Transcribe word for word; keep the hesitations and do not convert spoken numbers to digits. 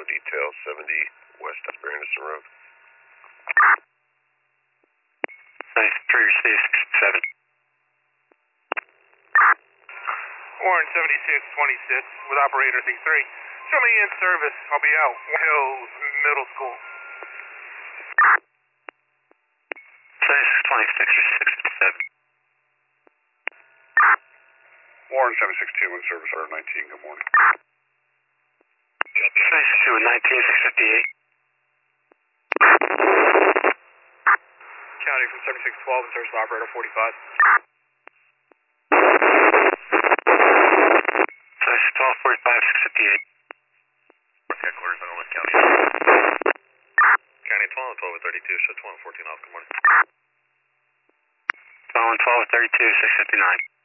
Bravo Detail seventy West of Anderson Road. ninety-three, receive sixty-seven. Warren seventy-six twenty-six with operator C three. Show me in service. I'll be out. Hills Middle School. seventy-six twenty-six, receive sixty-seven. Warren seventy-six two in service, R nineteen, good morning. seventy-six two with nineteen, six fifty-eight. County from seventy-six twelve in service of operator forty-five. seventy-six twelve, forty-five, six fifty-eight. Headquarters on Owen County. County twelve, twelve thirty-two, show twelve fourteen off, good morning. twelve, twelve, thirty-two, six fifty-nine.